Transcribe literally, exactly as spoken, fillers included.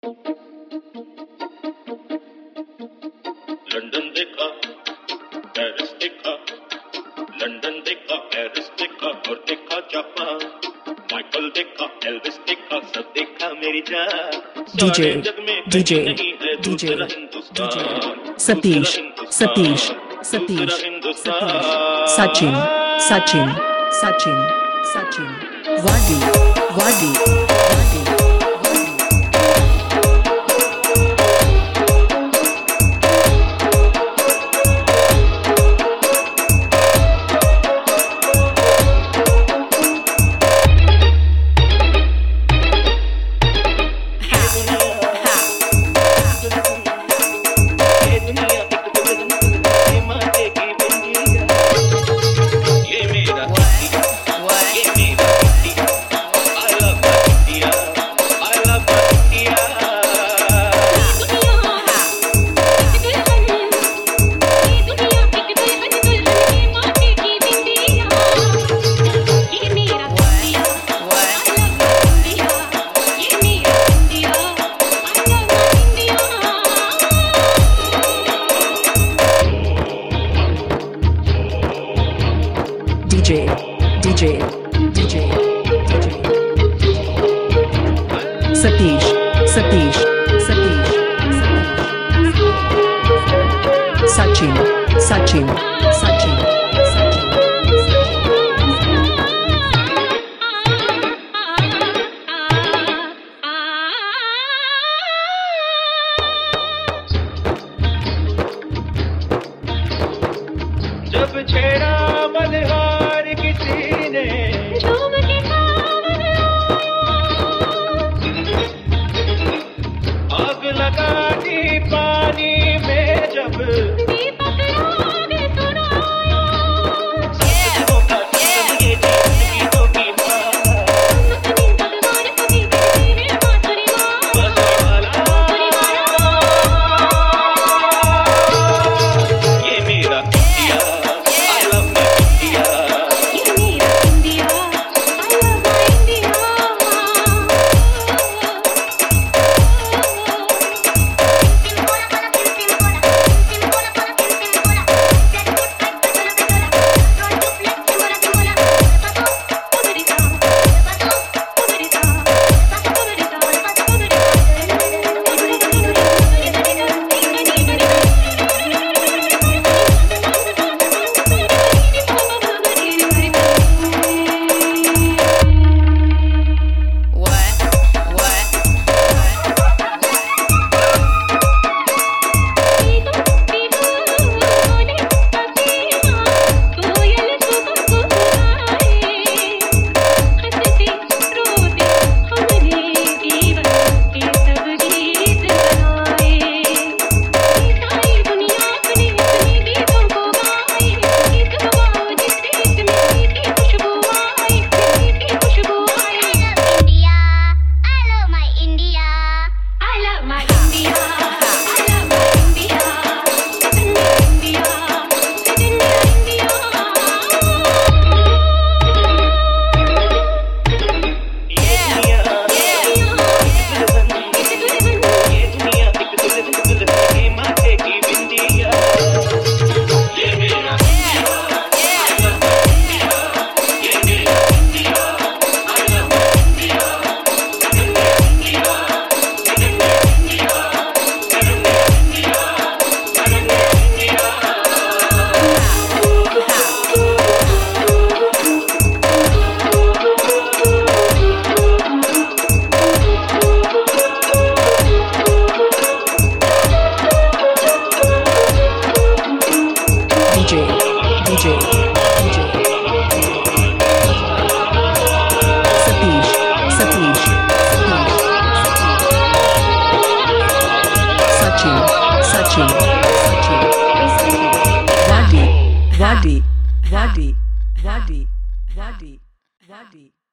London देखा, Paris देखा, London देखा, पेरिस देखा और देखा जापान। माइकल देखा, एल्विस देखा, सब देखा मेरी जान। D J, सारे जग में D J, कहीं नहीं है D J, दूसरा Hindustan. Satish, Satish, Satish, Satish, Sachin, Sachin, Sachin, Sachin, Wadi, Wadi, Wadi, Wadi. D J, D J, D J, D J. Satish, Satish, Satish, Satish. Sachin, Sachin, Sachin, Sachin. जब छेड़ा मल्हार किसी ने झूम के सावन आग लगा दी पानी में जब दीपक आग सुनाया सपनों का सब ये गीतों की माला अपनी भगवान कभी तेरे बांसुरी माँ बांसुरी वाला ये मेरा India I love my India ये मेरा India I love my India D J, D J, D J. Satish, Satish, Satish, Sachin, Sachin, Sachin, Wadi, Wadi, Wadi, Wadi, Wadi, Wadi.